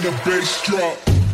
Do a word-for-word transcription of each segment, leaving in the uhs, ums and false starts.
the bass drop.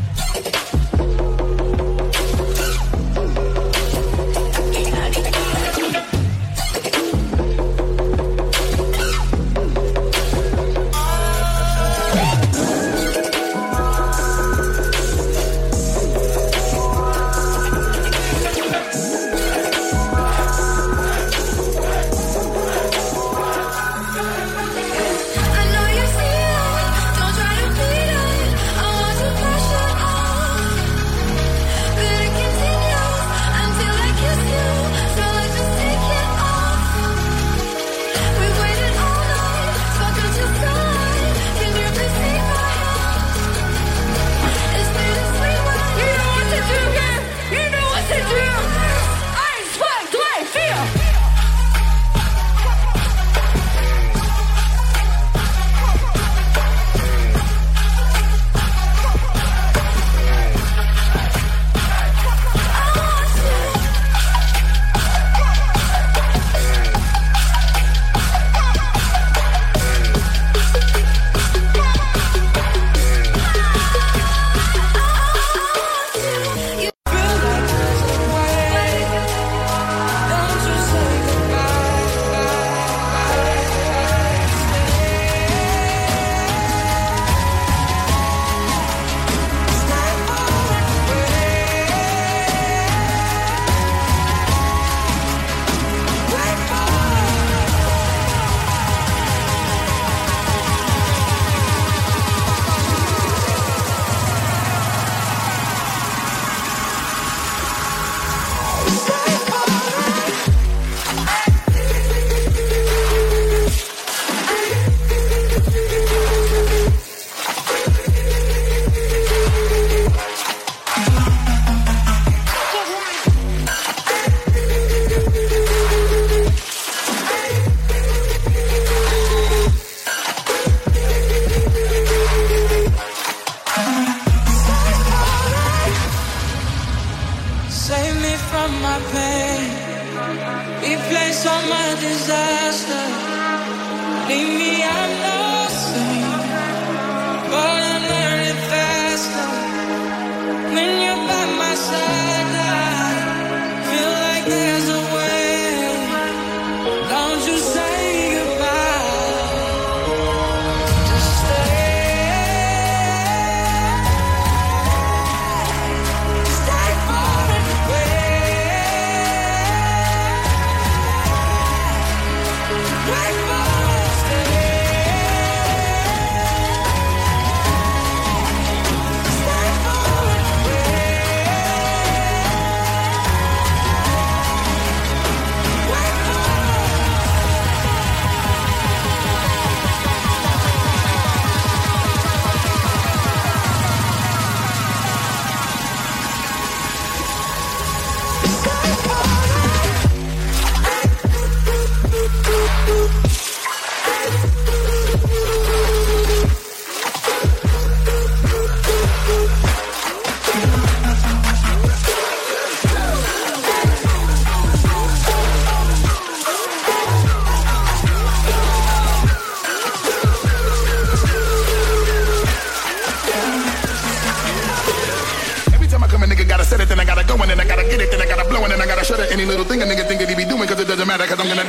Any little thing a nigga think that he be doing, cause it doesn't matter, cause I'm gonna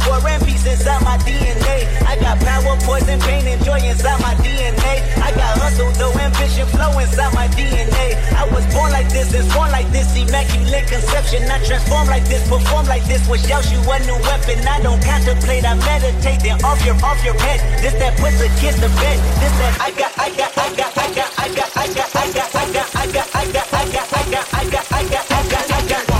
war and peace inside my D N A. I got power, poison, pain, and joy inside my D N A. I got hustle, though, ambition, flow inside my D N A. I was born like this, and born like this, immaculate conception. I transform like this, perform like this, was Yoshi, a new weapon. I don't contemplate, I meditate, then off your, off your head. This that puts a kiss to bed. This that I got, I got, I got, I got, I got, I got, I got, I got, I got, I got, I got, I got, I got, I got, I got, I got.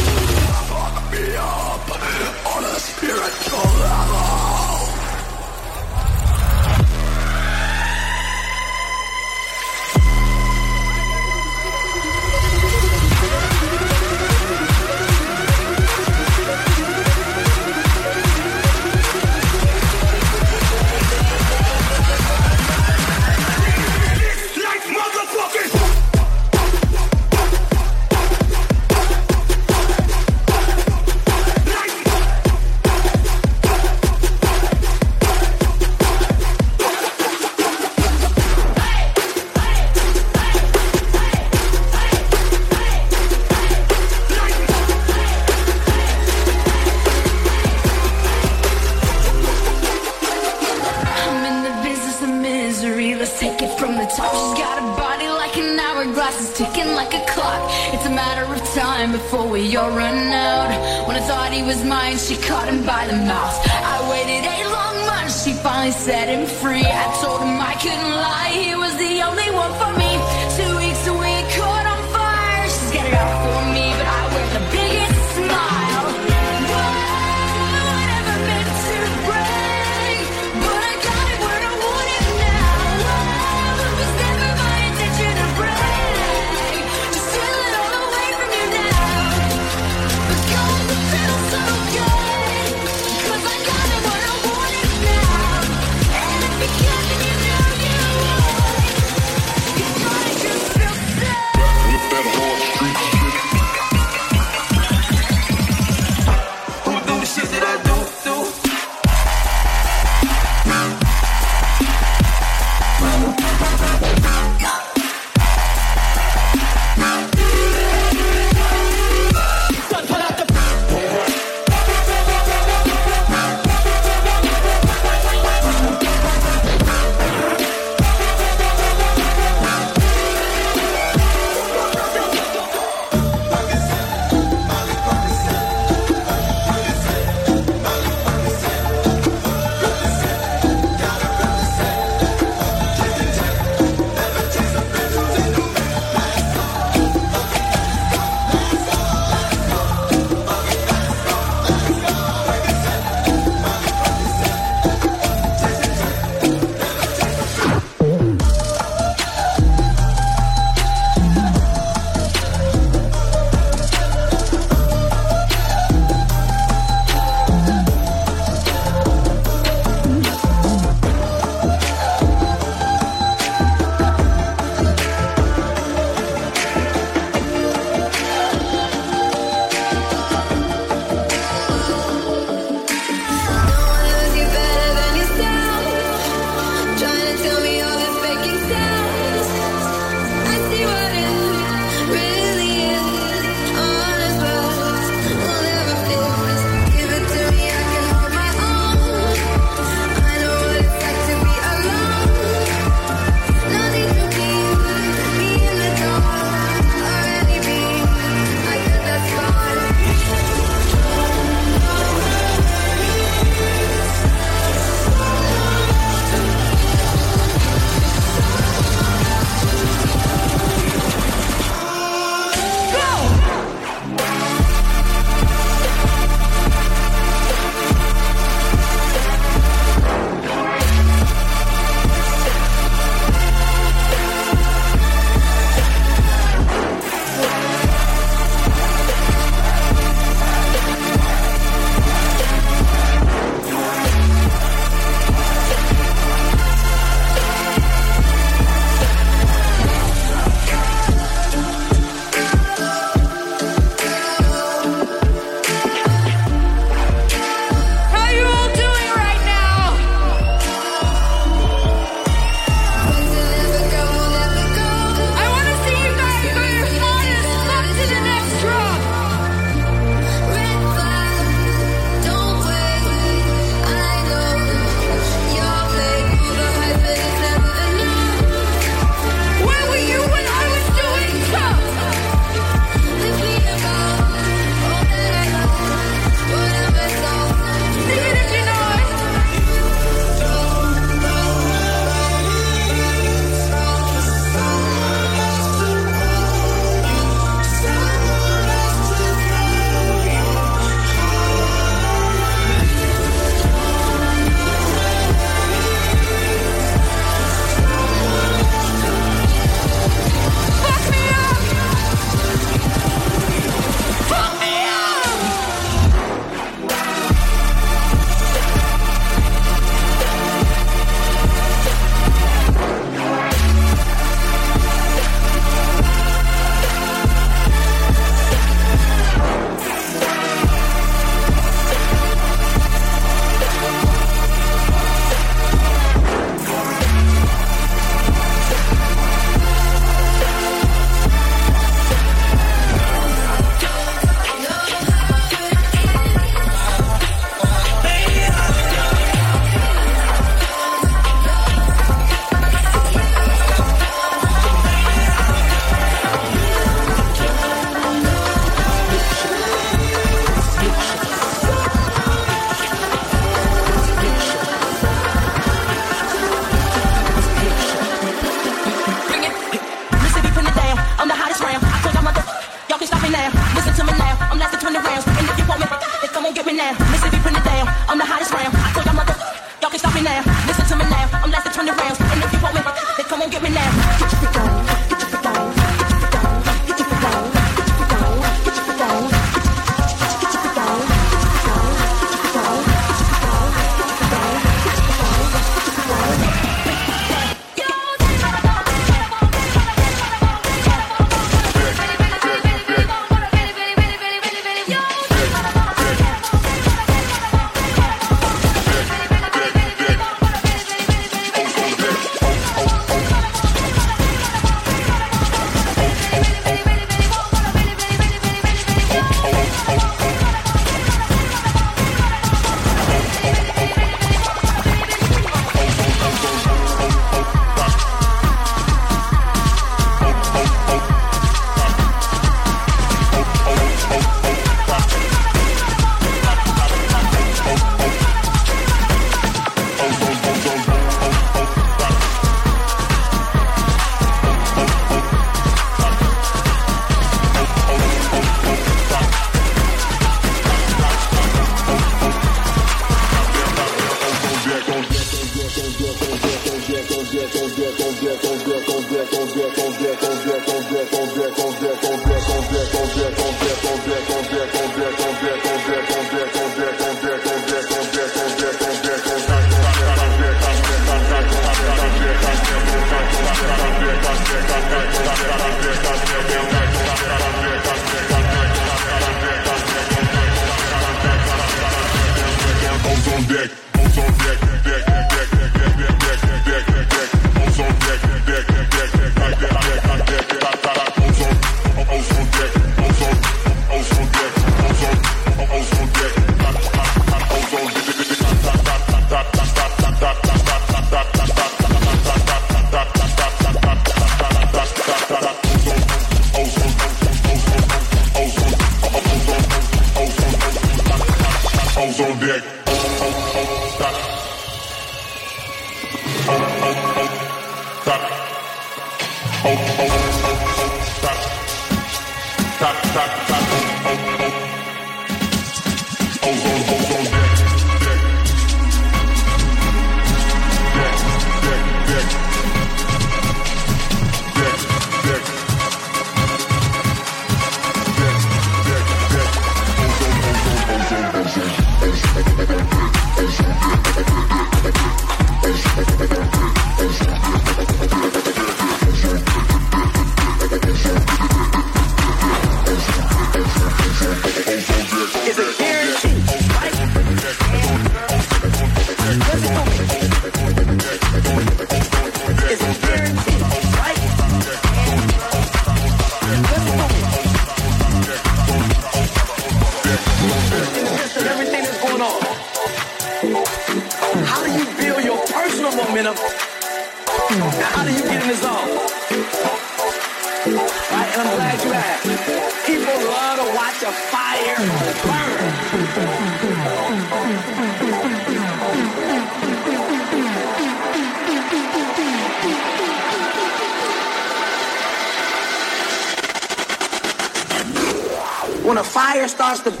When a fire starts to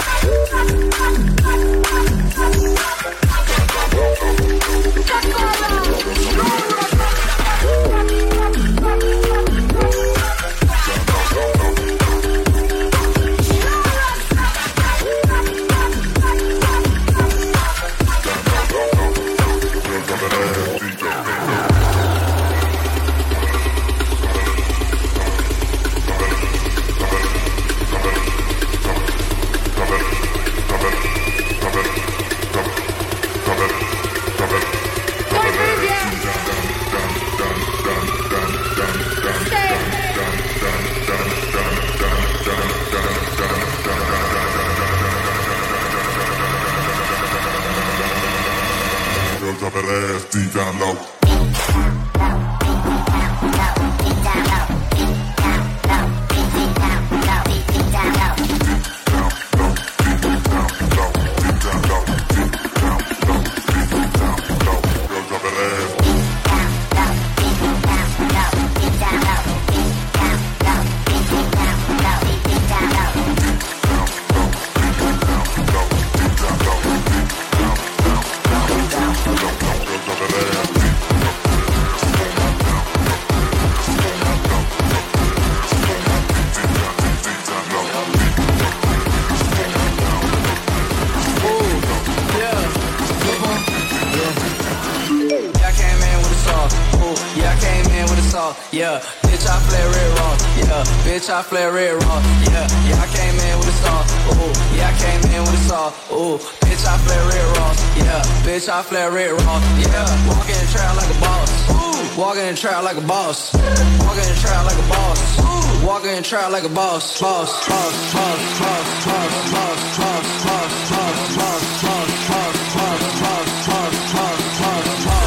Let's go! that ass deep down low. Yeah, bitch, I flare red raw. Yeah, bitch, I flare red raw. Yeah, yeah, I came in with a saw. Ooh, yeah, I came in with a saw. Ooh, bitch, I flare red raw. Yeah, bitch, I flare red raw. Yeah, walking in the trap like a boss. Ooh, walking in the trap like a boss. Walking in the trap like a boss. Ooh, walking in the trap like a boss. Boss, boss, boss, boss, boss, boss, boss, boss, boss, boss, boss, boss, boss, boss, boss, boss, boss, boss.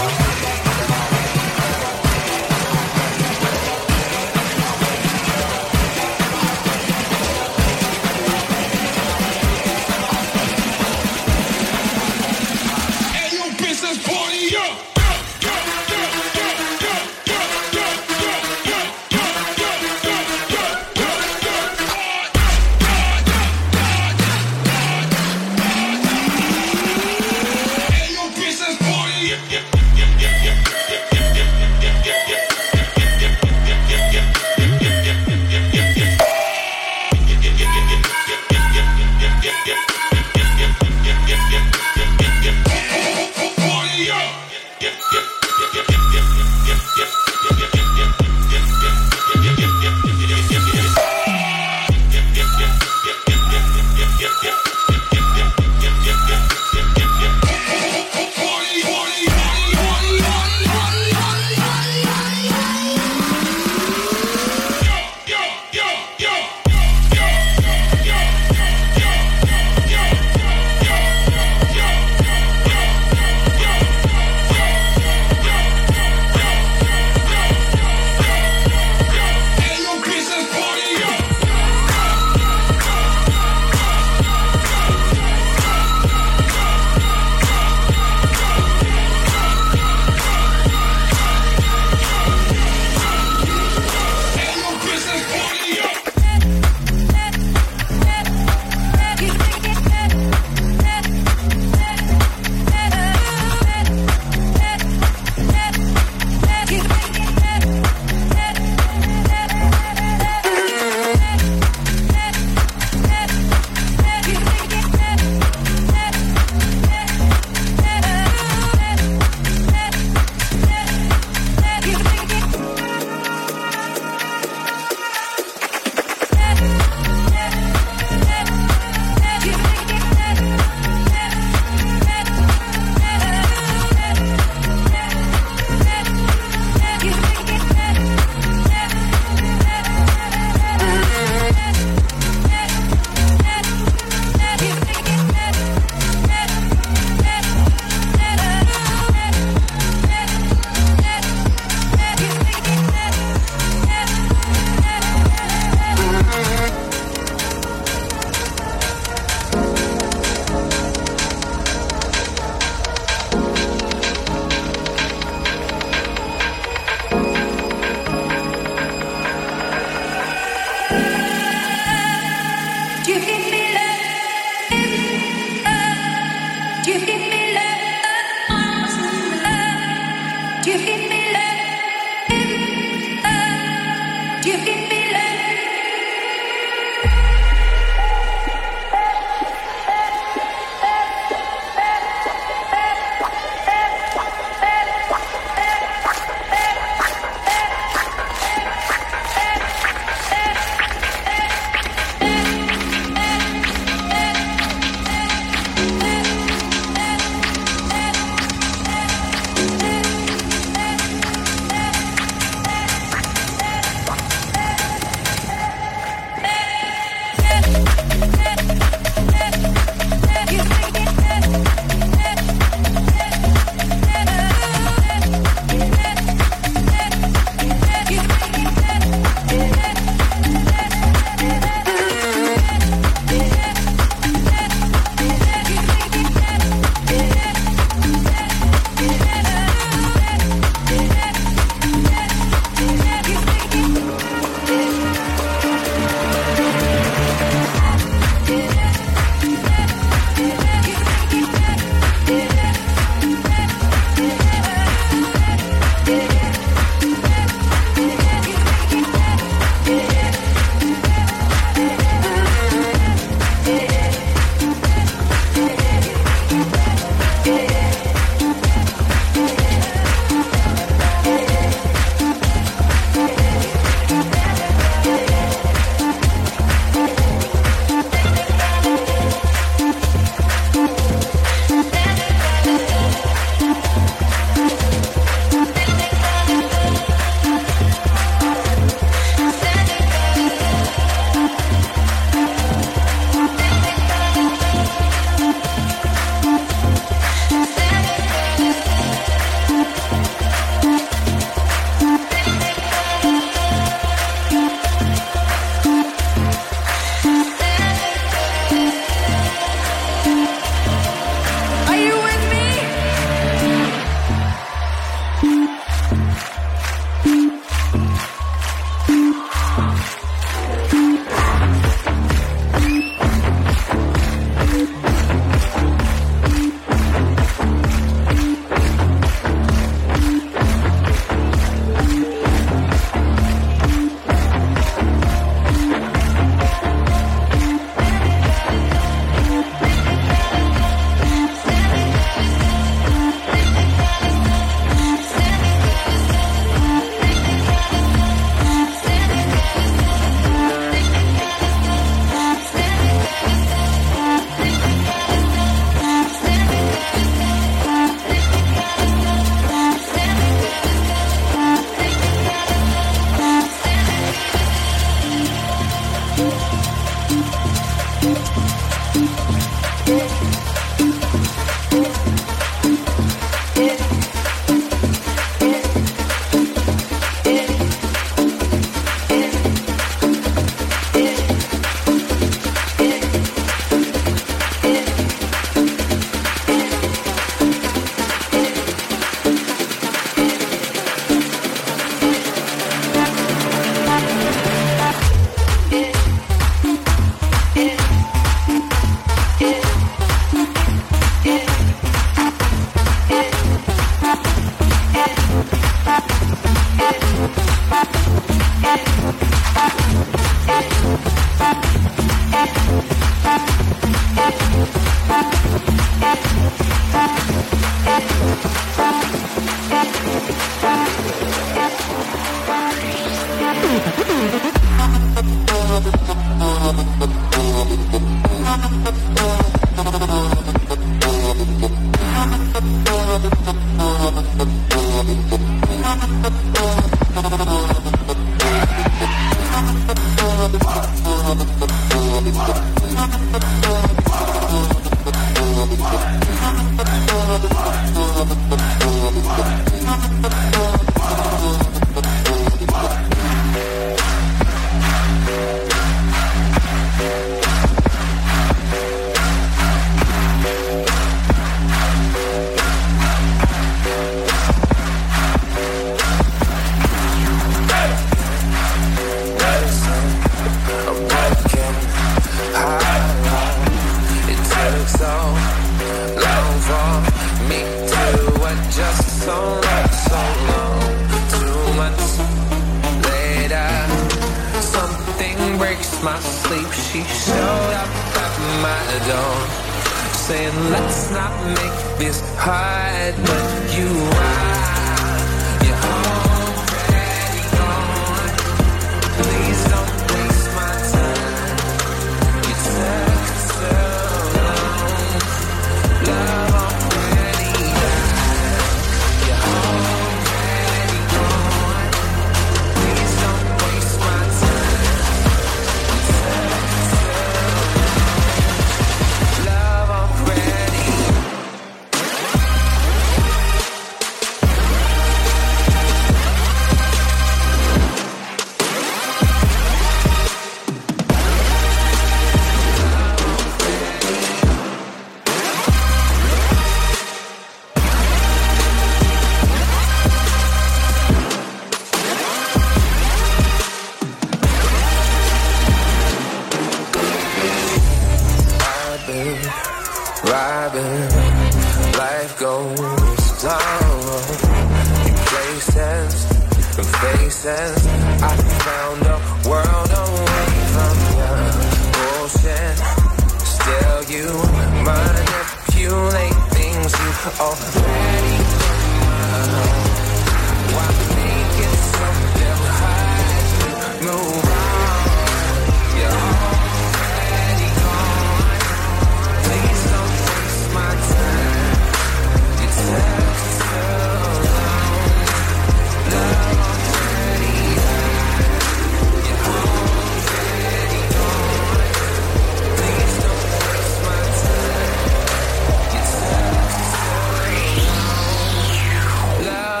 Love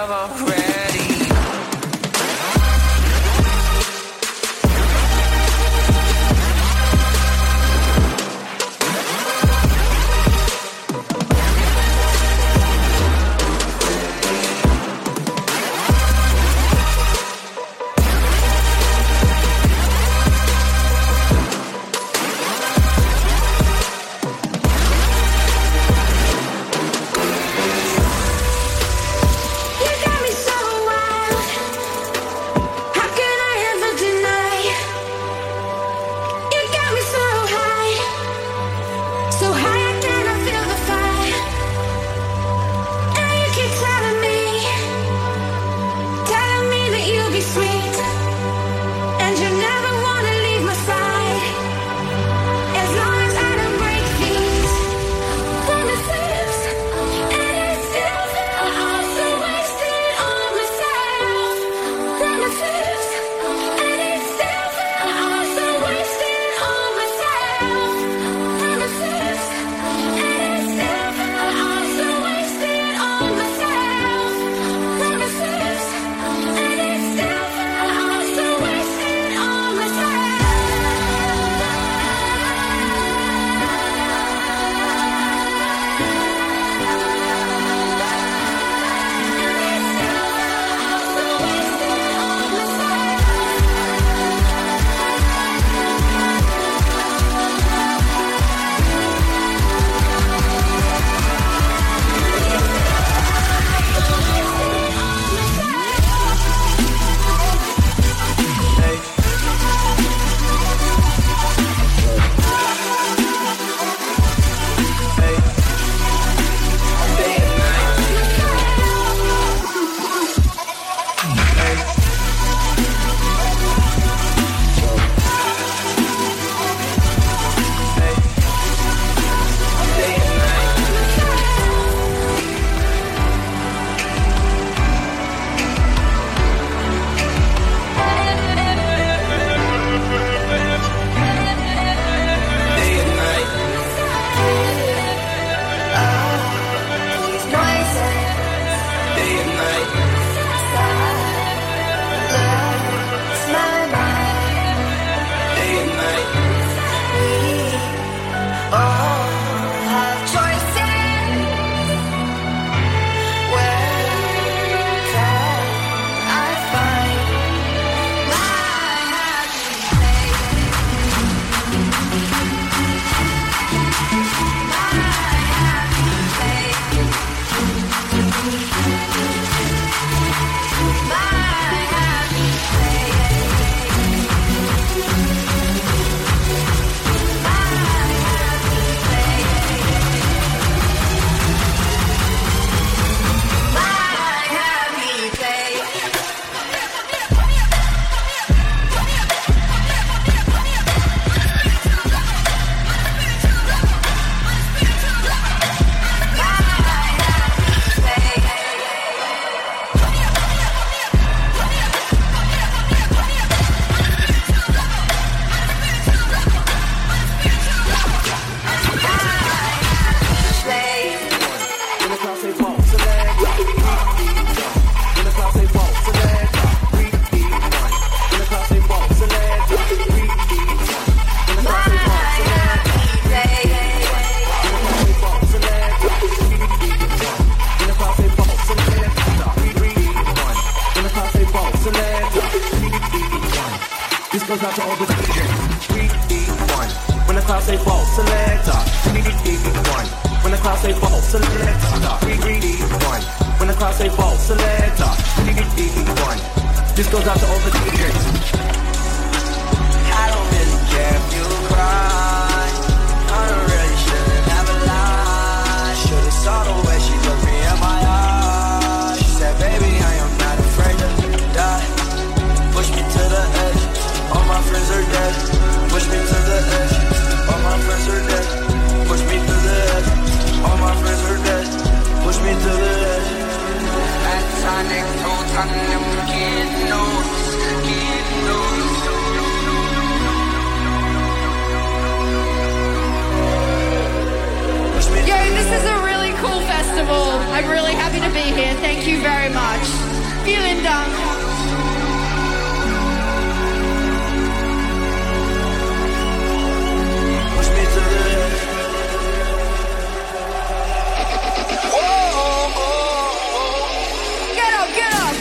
goes out to all the D Js. three, one. When the crowd say fall, selector. three, one. When the crowd say fall, selector. three, one. When the crowd say fall, selector. three, one. This goes out to all the D Js. I don't really care if you cry. I don't really shouldn't have a lie. Should've saw the way she looked me in my eyes. She said, baby, I am not afraid to die. Push me to the edge. All my friends are dead. Push me to the edge. All my friends are dead. Push me to the edge. All my friends are dead. Push me to the edge. Sonic, totanium, kid knows, kid knows. Yo, this is a really cool festival. I'm really happy to be here. Thank you very much. Vielen Dank. Push me to the edge. Get up, get up.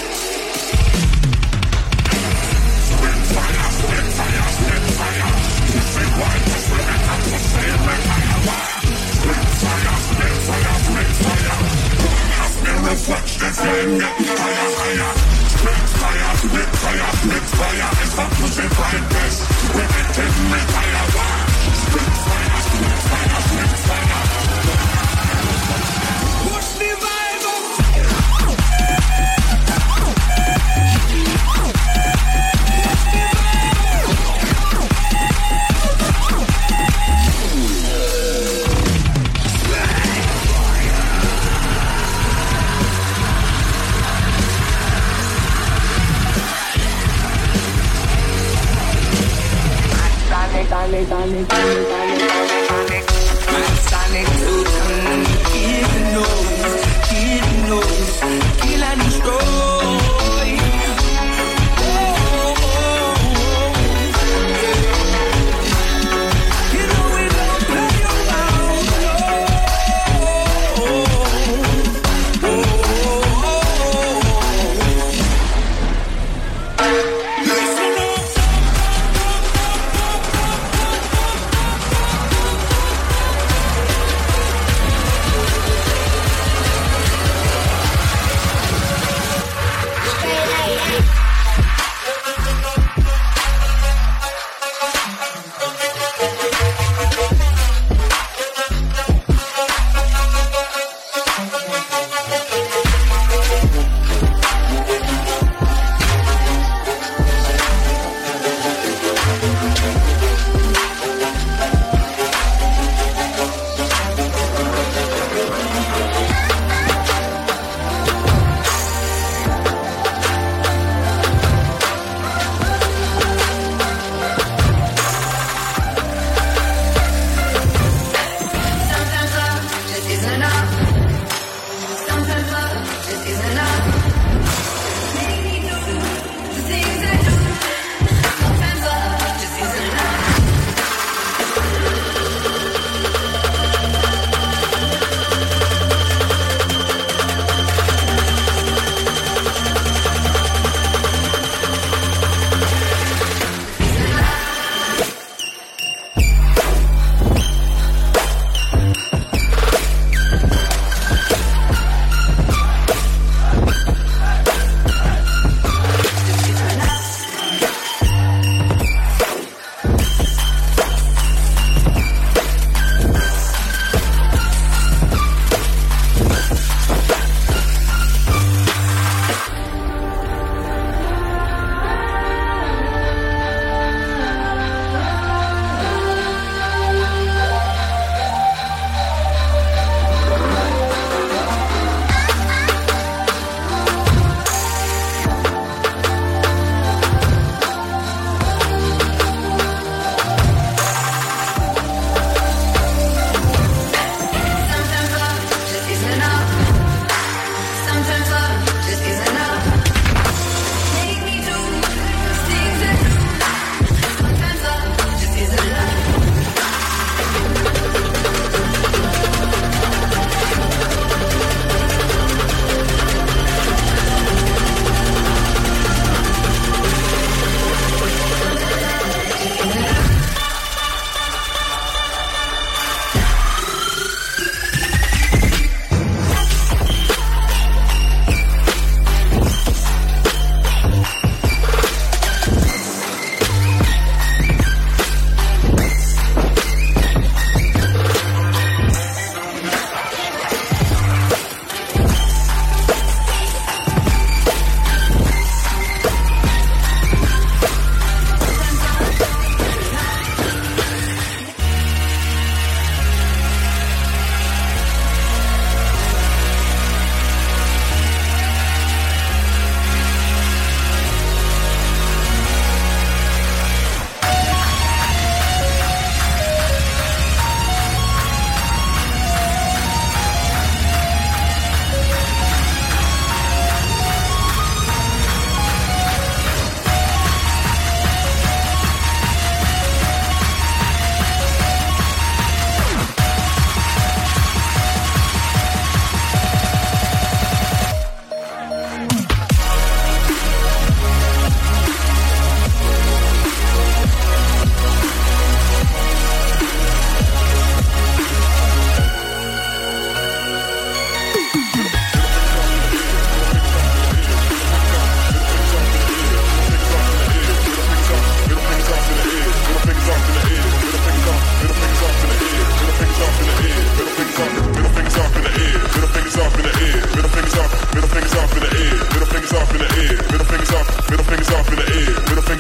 Sonic, Sonic, Sonic, Sonic, kid knows, kid knows, kill and destroy. You know we don't play around. Listen up.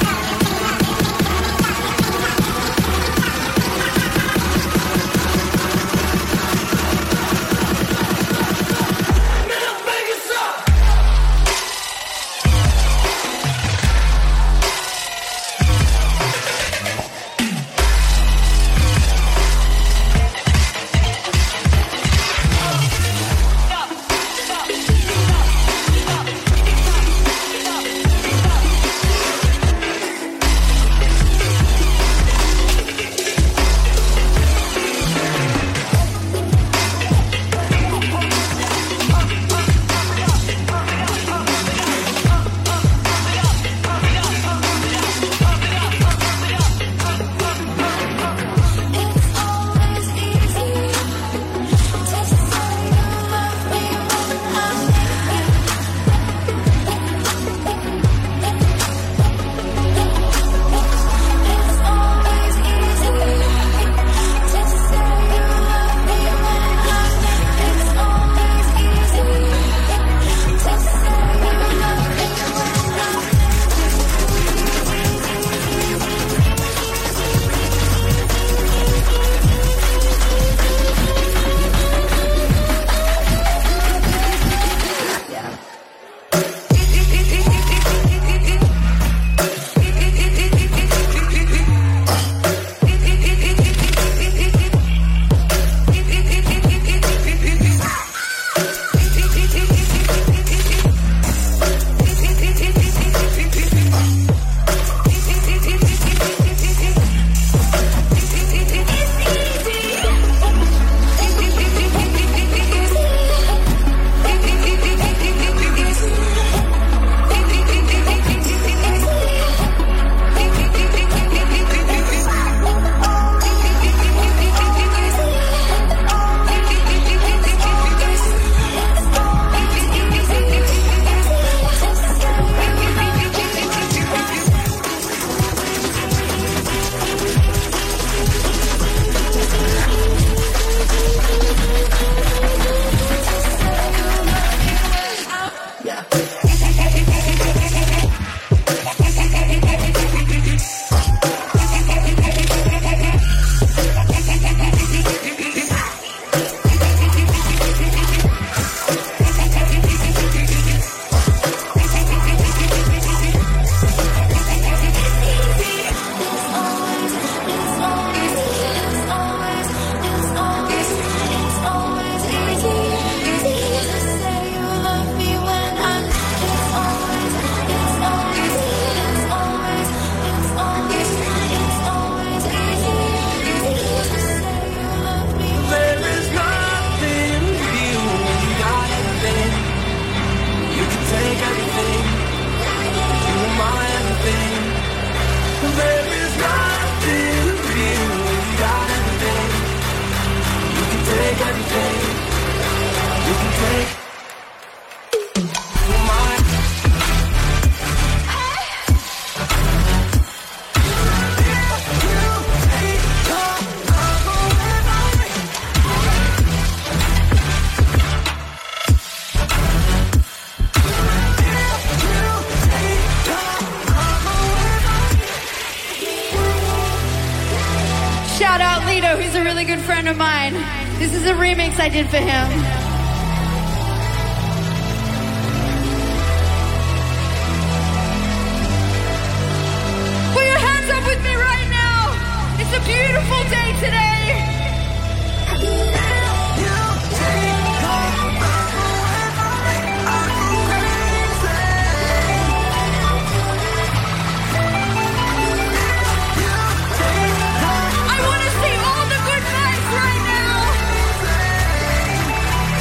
He's a really good friend of mine. This is a remix I did for him. Put your hands up with me right now. It's a beautiful day today. I want to see all the good vibes right now.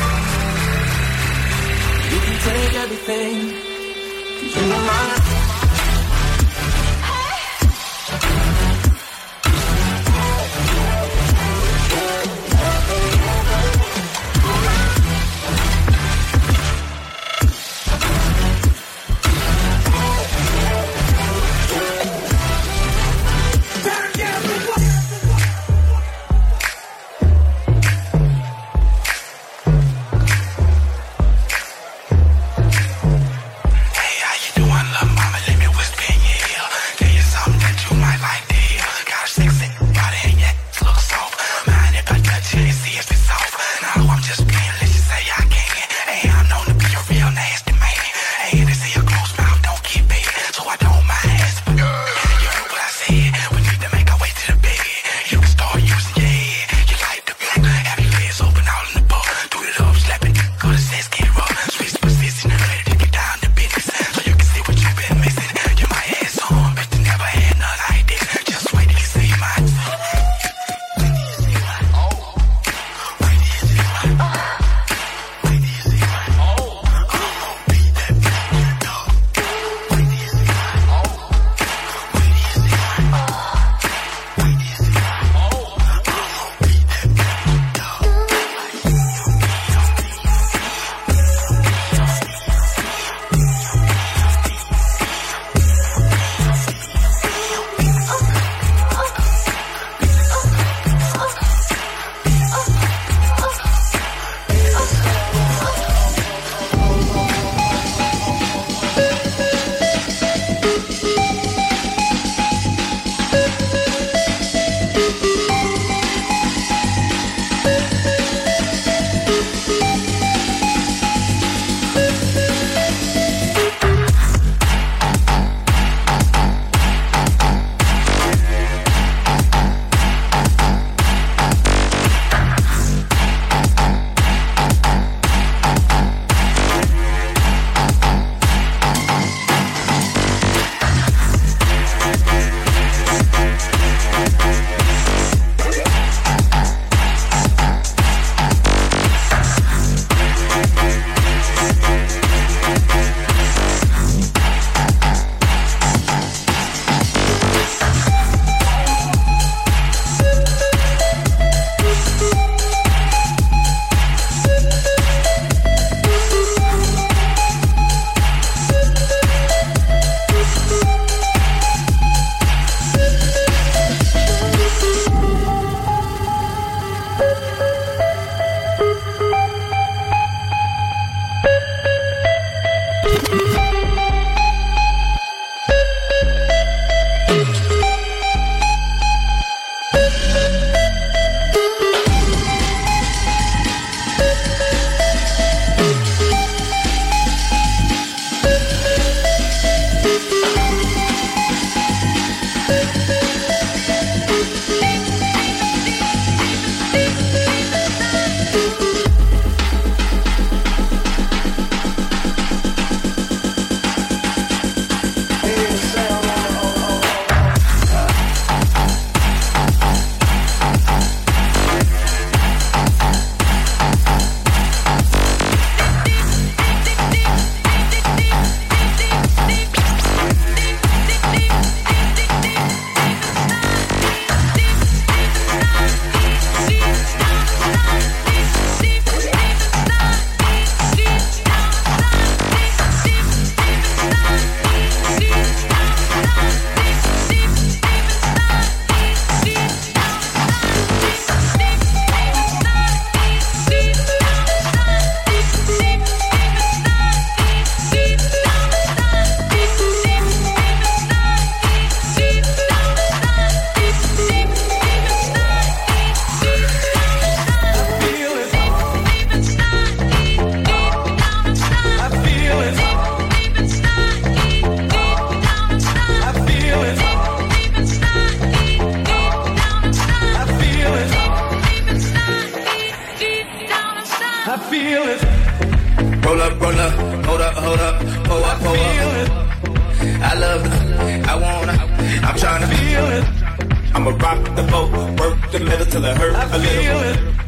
I'ma rock the boat, work the middle till it hurt I a little.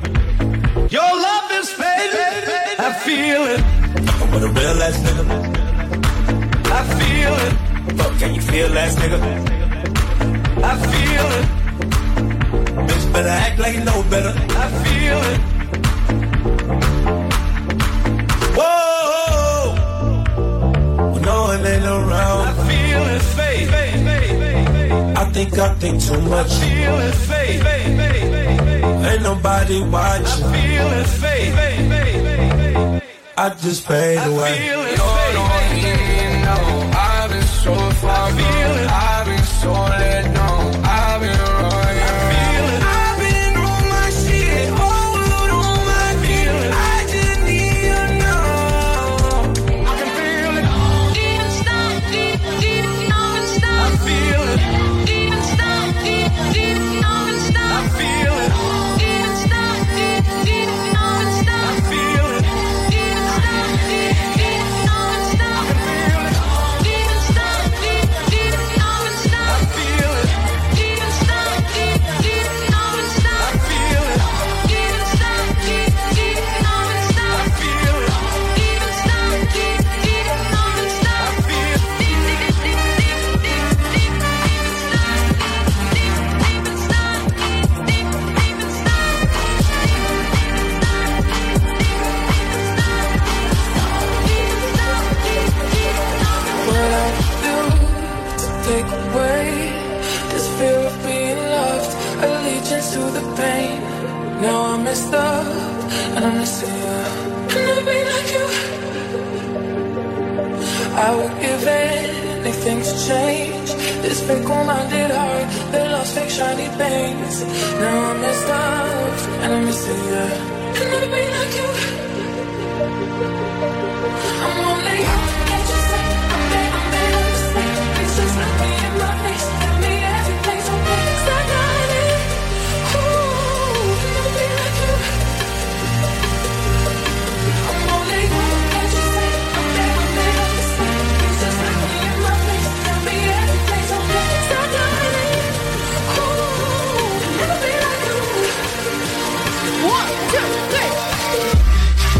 It. Your love is fading, I feel it. I'm with a real ass nigga. I feel ass nigga. I feel it. Bitch better act like you know better. I feel it. Whoa, when no one ain't around. I feel it, fade. I think I think too much. I feel it, fade. Ain't nobody watching. I feel it, fade. I just fade away. I feel it, fade. I've been so far gone. I've been so let down. I've been running. I feel it. I've been on my shit. Whole world on my feeling. I just need you now. I can feel it. Deep stop, deep, deep, non-stop. I feel it. Deep stop, deep, deep, non-stop. I feel it. Deep stop, deep, deep, non-stop. I feel it. Deep stop, deep, deep, non-stop. I can feel it. Deep stop, deep, deep, non-stop. I feel it. Deep stop, deep, deep, non-stop. I feel it. Deep stop, deep, deep, non-stop. I feel it. Deep stop, deep, deep, non-stop. I feel it. Deep, deep, deep, deep, deep, deep, deep stop, deep, deep, deep stop, What I do to take away this fear of being loved, allegiance to the pain. Now I'm messed up and I'm missing you. Can I be like you? I would give anything to change this fickle-minded heart that loves fake shiny things. Now I'm messed up and I'm missing you. Can I be like you? I'm only you. Can't you say I'm bad, I'm bad, I'm just like please just look me in my face. Tell me everything's okay, 'cause I got it. Ooh, can I be like you? I'm only you. Can't you say I'm bad, I'm bad, I'm just like please just look me in my face. Tell me everything's okay, 'cause I got it. Ooh, can I be like you? One, two, three.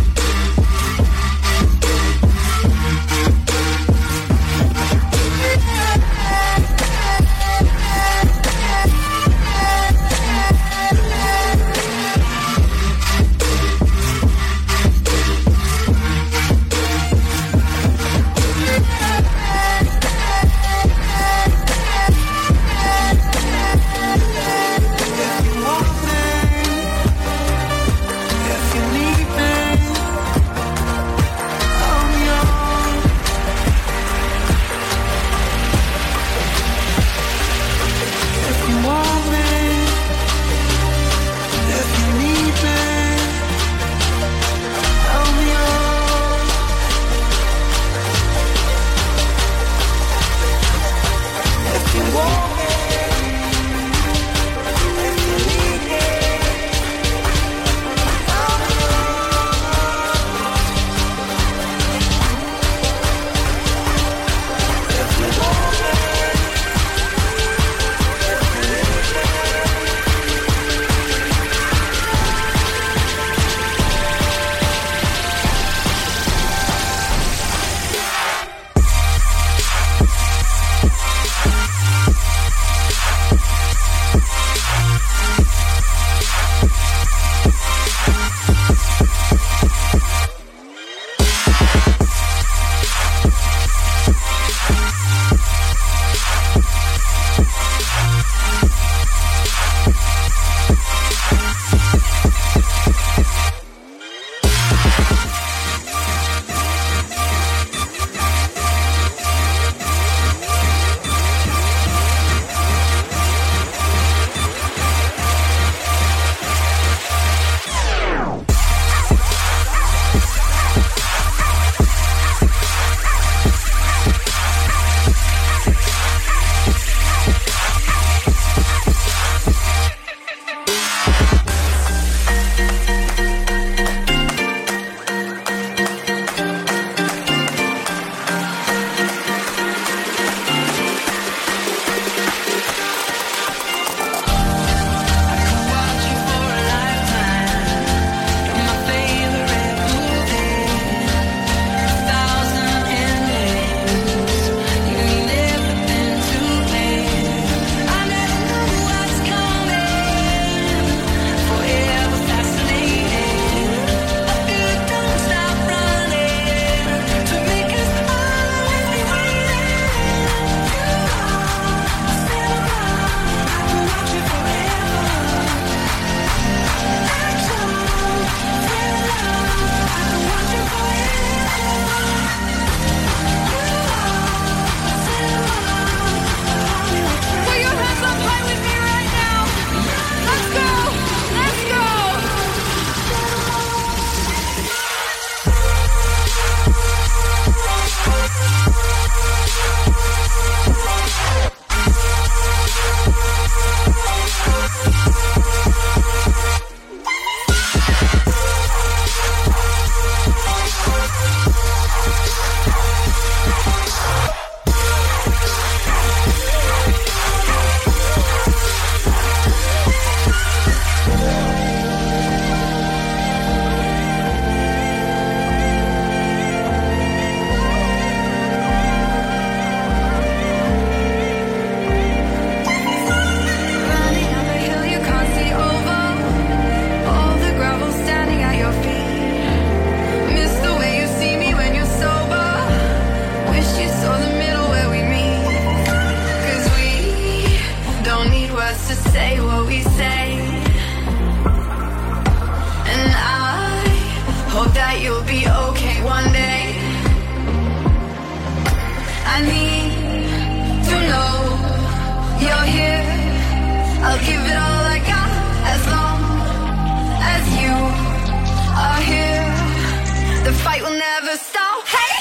I need to know you're here. I'll give it all I got as long as you are here. The fight will never stop. Hey!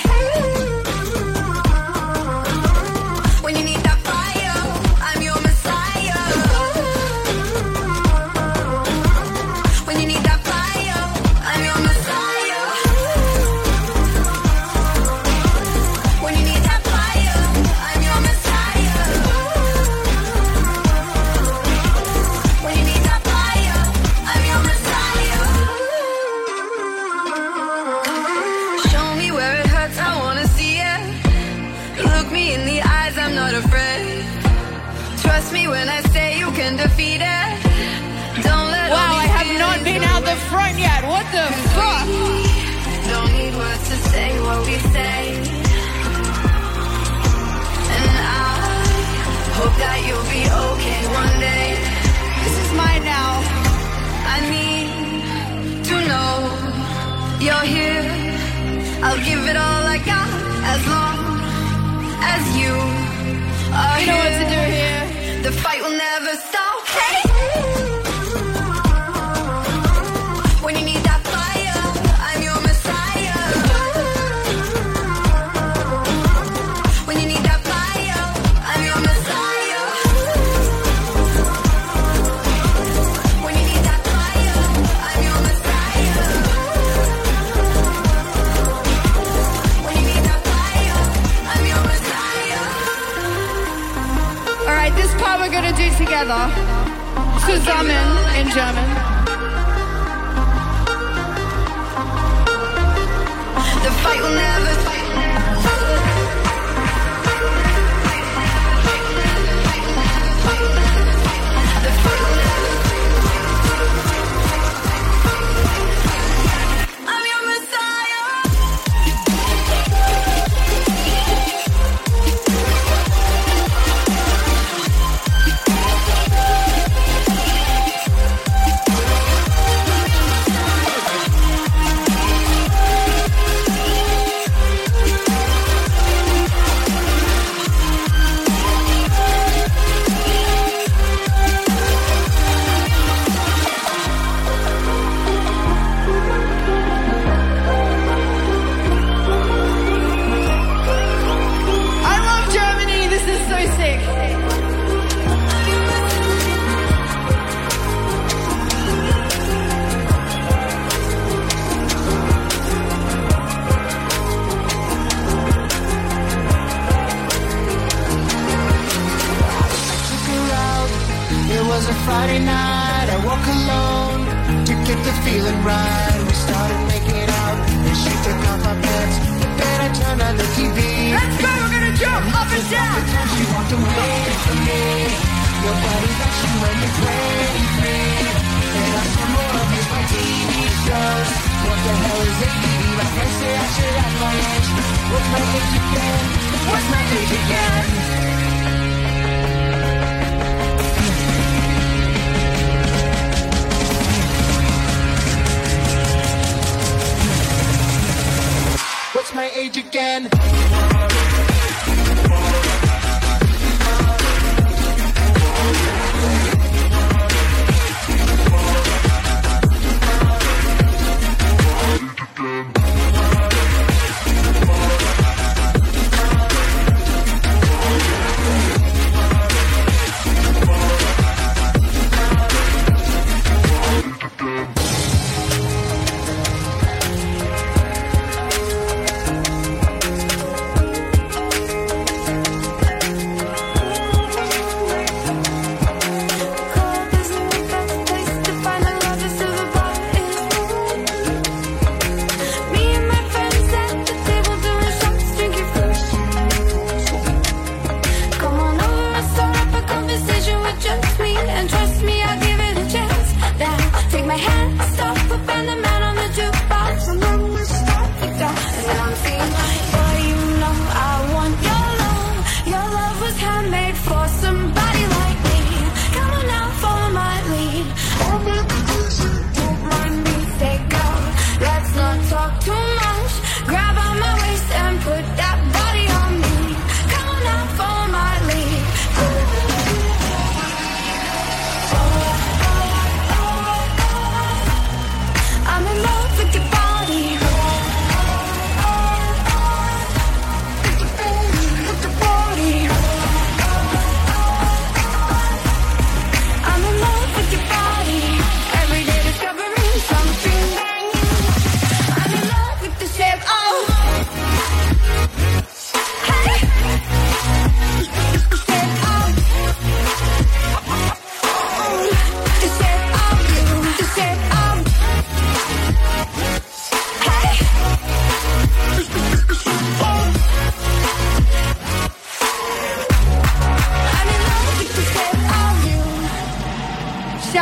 When you need that fire, I'm your messiah. When you need that fire, I'm your messiah. When you need that fire, I'm your messiah. When you need that fire, I'm your messiah. Show me where it hurts, I wanna see it. Look me in the eyes, I'm not afraid. Trust me when I say you can defeat it. Don't let Wow, I have not been out the front yet. What the fuck? Don't need words to say what we say. And I hope that you'll be okay one day. This is mine now. I need to know you're here. I'll give it all I got as long as you are You know what to here. do here. The fight will never stop. Hey! When you need that fire, I'm your messiah. When you need that fire, I'm your messiah. When you need that fire, I'm your messiah. When you need that fire, I'm your messiah. All right, this part we're gonna do together. Zusammen in German. The fight will never fight. I'm your messiah. I love Germany. This is so sick. It was a Friday night, I woke alone to get the feeling right. We started making out, and she took off my pants. Then I turned on the T V. Let's go. We're gonna jump up and down. She walked away from me. Your body got you when you're twenty-three. And I saw more of you by T V shows. What the hell is A D D? My friends say I should act my age. What's my age again? What's my age again? What's my age again?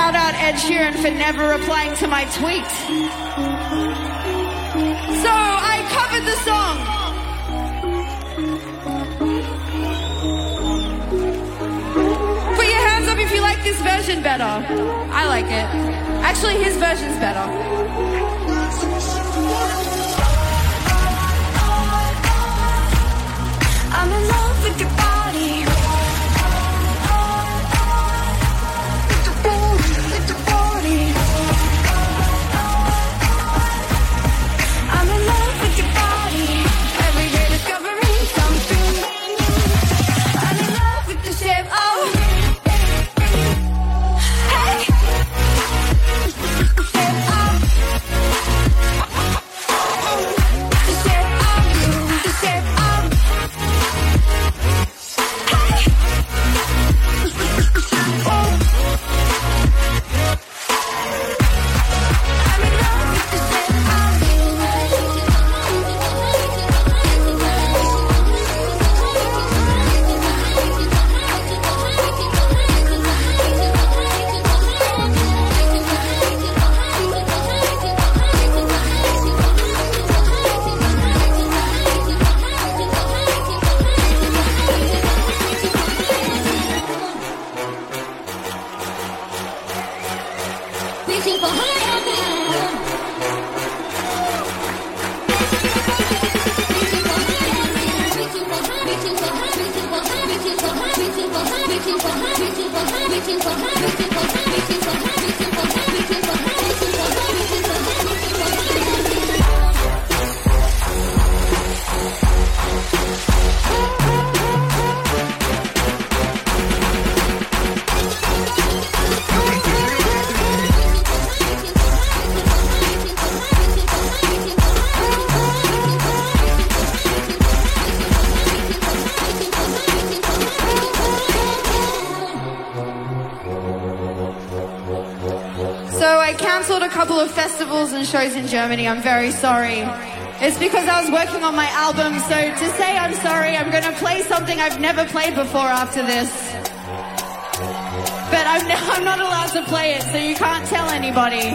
shout out Ed Sheeran for never replying to my tweet. So I covered the song. Put your hands up if you like this version better. I like it. Actually, his version's better. I'm in love with your body. With your booty, with your booty. I'm in love with your body. Every day discovering something new. I'm in love with the shape of. Hey. The shape of. The shape of you. The shape of. Festivals and shows in Germany. I'm very sorry. It's because I was working on my album, so to say I'm sorry, I'm going to play something I've never played before after this. But I'm, I'm not allowed to play it, so you can't tell anybody.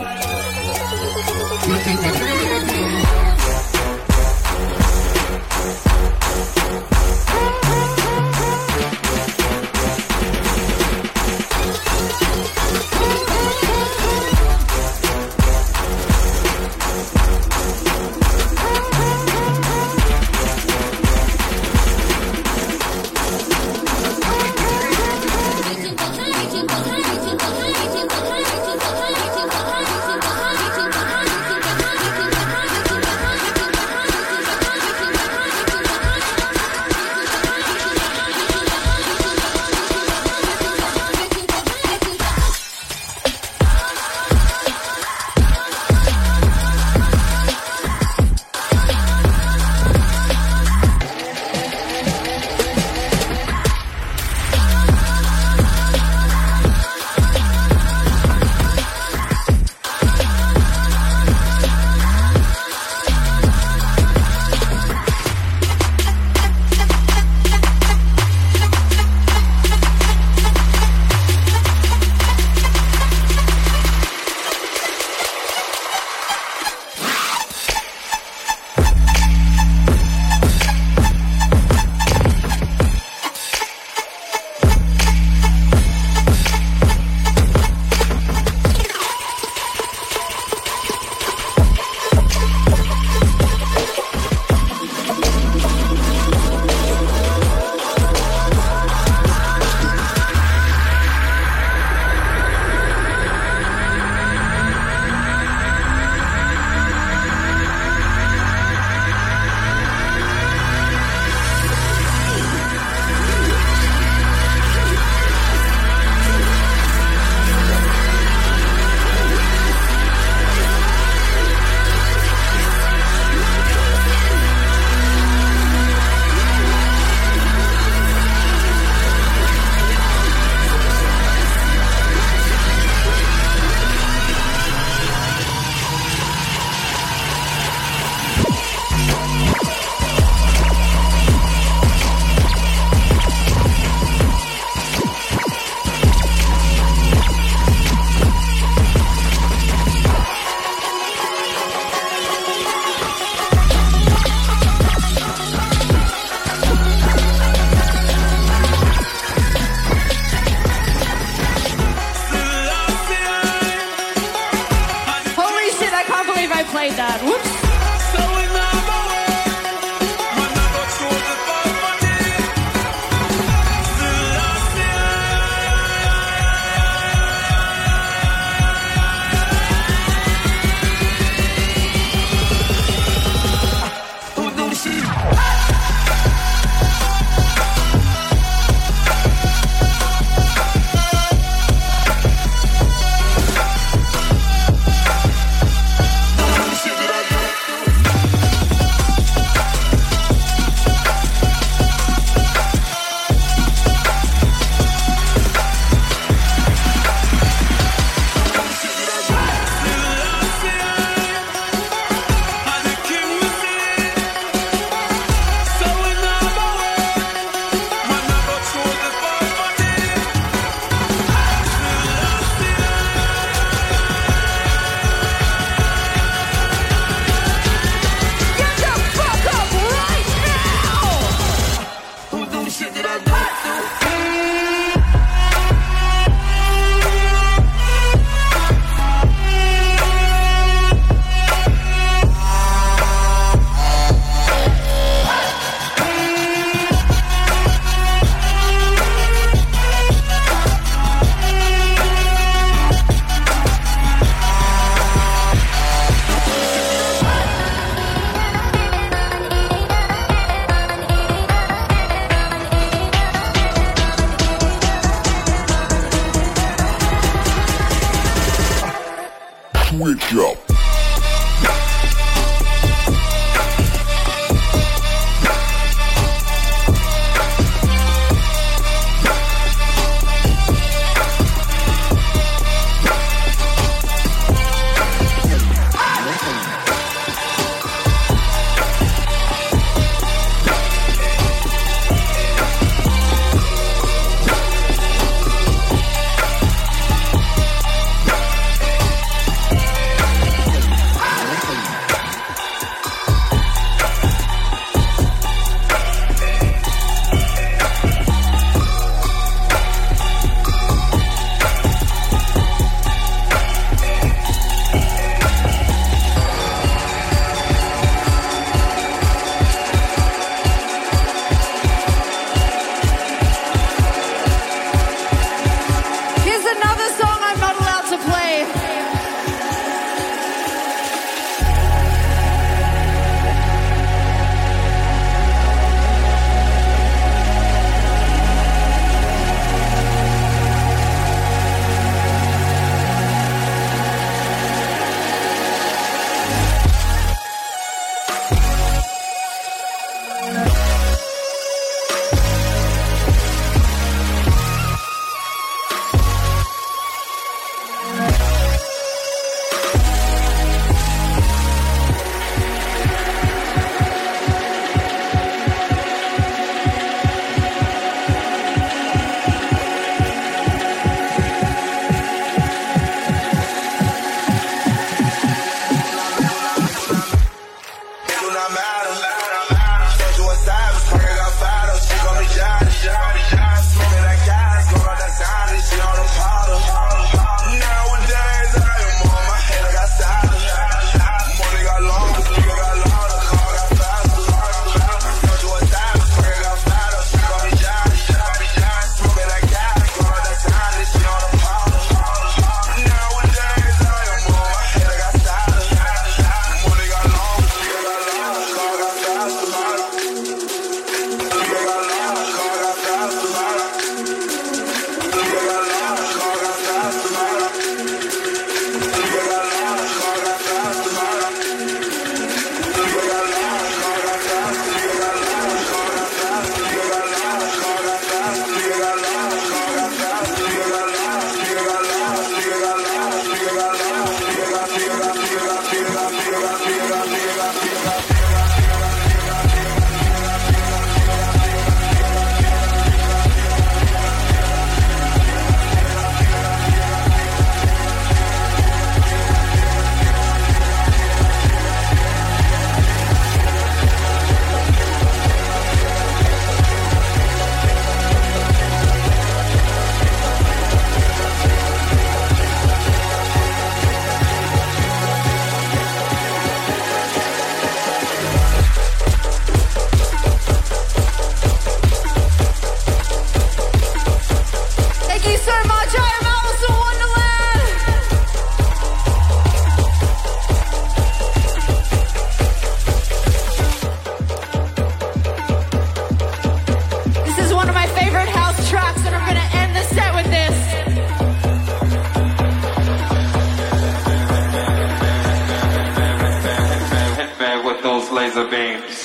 bitch up. laser beams.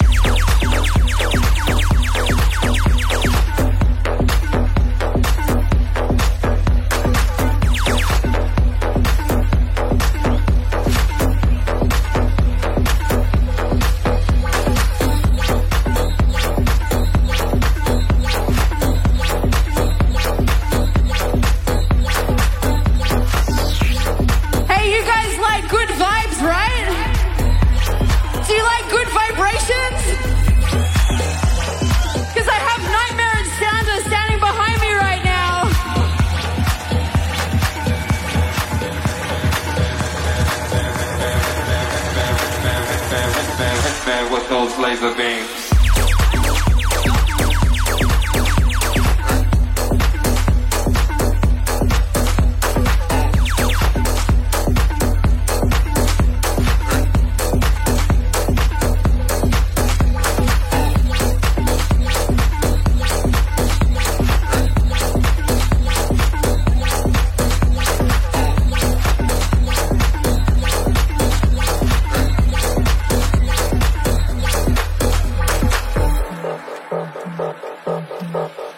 With those laser beams. Bye.